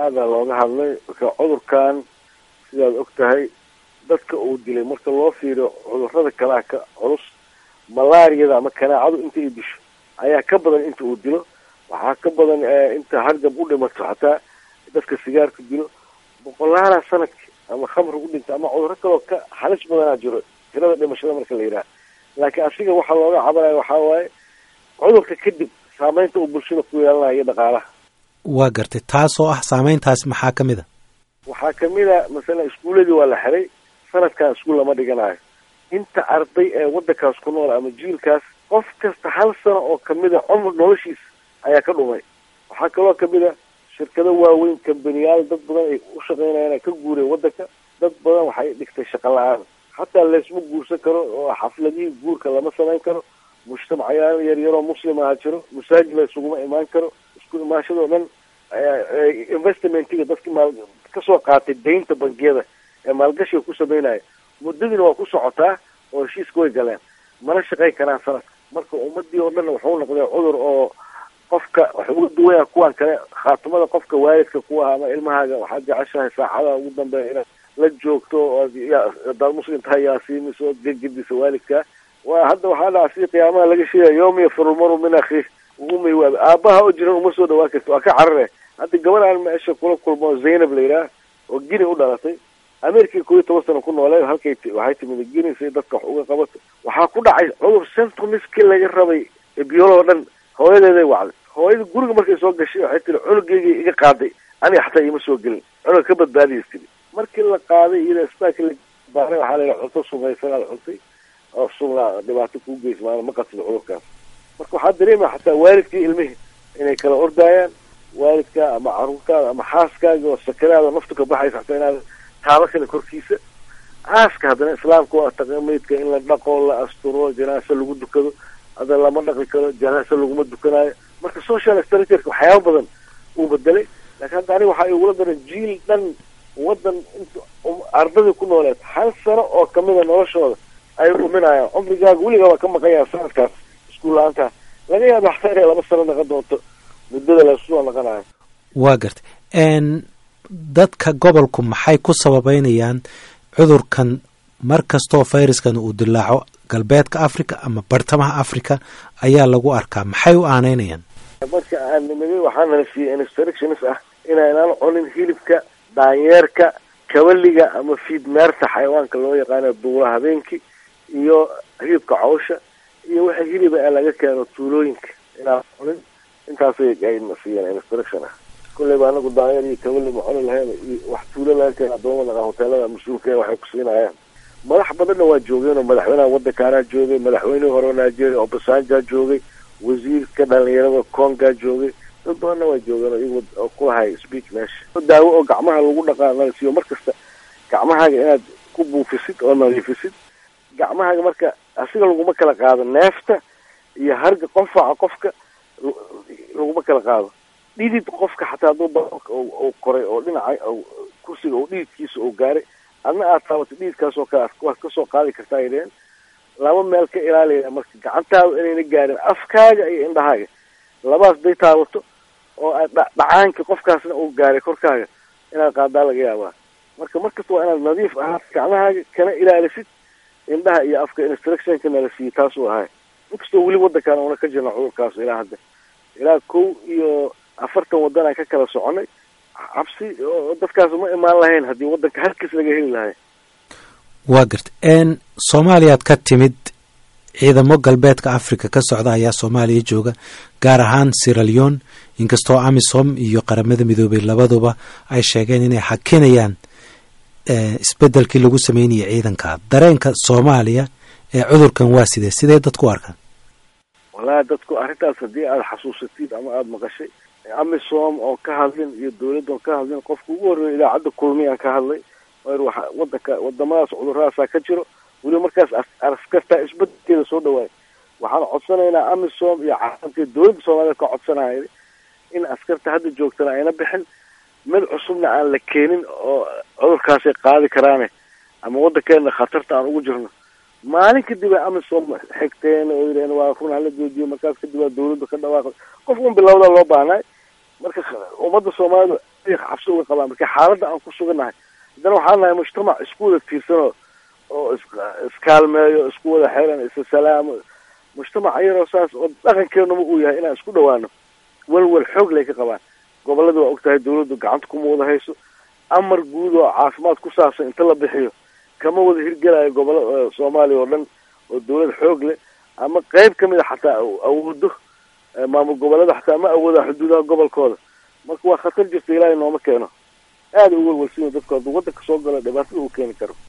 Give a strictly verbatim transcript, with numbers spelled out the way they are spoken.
aada looga hadlay cudurkan sidaad og tahay dadka uu dilay marka loo fiiriyo cudurrada kalaa ka culus malaariyada ama kanaacadu inta ay disho ayaa ka badan inta uu dilo waxaa ka badan inta hargab u dhimato xataa dadka sigaarka dilo boqolaala sanadki ama khamr u dhinta ama cudurro kaloo ka halis badanaa jiro tirada dhimashada marka la yidhaha laakiin asiga waxaa looga cabanaya waxaa waaye cudurka kadib saameynta uu bulshada ku yeelanayo dhaqaalaha waa gartay taasoo ah saameyntaasi maxaa ka mid a waxaa kamid a masalan iskuuladii waa la xiray sanadkan iskuul lama dhiganayo inta arday ee waddankaas ku nool ama jiilkaas qof kasta hal sano oo kamid a cumr noloshiisa ayaa ka dhumay waxaa kaloo kamid a shirkado waaweyn kambaniyaal dad badan ay u shaqeynayaan ay ka guureen waddanka dad badan waxay dhigtay shaqo la-aan xataa laysma guursan karo oo xafladihii guurka lama samayn karo mujtamacayaal yaryaroo muslim aha jiro masaajid la isuguma imaan karo isku imaanshadoo dhan investmentiga dadki maal kasoo qaatay daynta bangiyada ee maalgashiga ku sameynaya muddadiina waa ku socotaa oo heshiiska way galeen mana shaqayn karaan sanadka marka ummadii oo dhan wuxuu noqday cudur oo qofka waxa uga duwaya kuwan kale khaatimada qofka waalidka kuwa ama ilmahaaga waxaad jeceshahay saacada ugu dambeeya inaad la joogto oo hadaad muslim tahay yaasiimiso gegediisa waalidka waa hadda waxaa dhaca si qiyaamaha laga sheegaya yawma yafiru lmaru min akhiih umay waa aabaha oo jiran uma soo dhawaa karto waa ka carare hadda gabar aan meesha kula kulmo zaynab la yidhaah oo gini u dhalatay ameerikii koo iyo toban sano ku noolee halkay waxay timid gini si dadka wax uga qabato waxaa ku dhacay cudur centromiski laga rabay biyooloo dhan hooyadeeday wacday hooyada guriga markay soo gashay waxay tiri cunugeygii iga qaaday aniga xataa iima soo gelin cunuga ka badbaadiyas tiri markii la qaaday iyada isbitaalka la baaray waxaa la yidhaha cunto sumaysan aad cuntay oo sumla dhibaato kuu geys maana ma qatid cudurkaas marka waxaa dareemaya xataa waalidkii ilmihii inay kala ordaayaan waalidka ama caruurtaada ama xaaskaaga oo sakaraada naftu ka baxaysa xataa inaad taaba kale korkiisa aaska haddana islaamka waa taqamaydka in la dhaqo la asturo janaasa lagu dukado hadda lama dhaqi karo janaasa laguma dukanayo marka social structureka waxyaaba badan uu bedelay laakiin hadda aniga waxaa igula daran jiil dhan waddan inta ardadii ku nooleed hal sano oo kamida noloshooda ay dhuminayaan cumrigaaga weligaa waa ka maqanyaa sanadkaas iskuul la-aantaa laga yaaba xataa inay laba sano naqon doonto muddada lasusoo naqanayo waa gartay dadka gobolku maxay ku sababeynayaan cudurkan mar kastoo fayraskan uu dilaaco galbeedka africa ama bartamaha africa ayaa lagu arkaa maxay u aaneynayaan marka aan nimid waxaa nala siiyey instructions ah inaynaan cunin hilibka daanyeerka kawaliga ama fiidmeerta xayawaanka loo yaqaano duula habeenkii iyo hilibka cawsha iyo waxa hiliba ee laga keeno tuulooyinka inaan cunin intaasay ayna siiyeen instruction ah kulleyba anagu daanyeer iyo kawali ma cuni lahayn iyo wax tuulo laga keena adoomada hoteelada mas-uulka waxay ku siinayaan madax badanna waa joogeen oo madaxweynaha waddankaanaa joogay madaxweynihii hore nigeria obasanjaa joogay wasiirka dhalinyarada congaa joogay dad badanna waa joogeen oo iyagu ku lahay speech meesha daawo oo gacmaha lagu dhaqaanasiiyo mar kasta gacmahaaga inaad ku buufisid oo nadiifisid gacmahaaga marka asiga laguma kala qaado neefta iyo harga qonfaca qofka laguma kala qaado dhidid qofka xataa hadduu baroolka uu koray oo dhinaca kursiga oo dhididkiisa uu gaaray adna aad taabato dhididkaasoo kale waad kasoo qaadi kartaa ay dheheen laba meel ka ilaalaya marka gacantaada inayna gaarin afkaaga iyo indhahaaga labaas day taabato oo dhacaanka qofkaasna uu gaaray korkaaga inaad qaadaa laga yaabaa marka markasta waa inaad nadiif ahaad gacmahaaga kana ilaalisid indhaha iyo afka instructionka nala siiyey taasuu ahay inkastoo weli waddankaan una ka jirna cudurkaas ilaa hadda ilaa kow iyo afartan waddan aan ka kala soconay cabsi oo dadkaas ma imaan lahayn haddii waddanka halkiis laga heli lahay waa garta soomaaliyaad ka timid ciidamo galbeedka africa ka socda ayaa soomaaliya jooga gaar ahaan sierra leone inkastoo amisom iyo qaramada midoobay labaduba ay sheegeen inay xakinayaan isbedelkii lagu sameynayay ciidanka dareenka soomaaliya ee cudurkan waa sidee sidee dadku arkaan wallaahi dadku arrintaas haddii aada xasuusatid ama aada maqashay amisom oo ka hadlin iyo dawladda oo ka hadlin qofka ugu horreeya idaacadda kulmiyaan ka hadlay waxa wadanka wadamadaas cuduradaasa ka jiro weliba markaas askartaa isbedelkeeda soo dhawaay waxaan codsanaynaa amisom iyo caalamka dawladda soomaaliyed ka codsanaya in askarta hadda joogtana ayna bixin mid cusubna aan la keenin oo cudurkaasay qaadi karaane ama waddankeena khatarta aan ugu jirno maalin kadib ay amisom xigteen oo yidhaheen waa run hala joojiyo markaas kadib waa dawladda ka dhawaaqay qof un bilowda loo baahnay marka ummadda soomaalida cabsi uga qabaan marka xaaladda aan ku sugannahay haddana waxaan nahay mujtamac isku wada tiirsanoo oo iskaalmeeyo isku wada xeelan isa salaamo mujtamac ayaroo saas oo dhaqankeenuma uu yahay inaan isku dhawaano walwal xoog lay ka qabaan gobollada waa ogtahay dawladdu gacanta kuma wada hayso amar guud oo caafimaad ku saabsan inta la bixiyo kama wada hirgelayo gobollo soomaaliya oo dhan oo dawlad xoog leh ama qayb ka mid a xataa awoodo maamul gobollada xataa ma awooda xuduudaha gobolkooda marka waa khatar jirta ilaahay nooma keeno aada u walwalsiino dadku hadduu waddanka soo galo dhibaatada uu keeni karo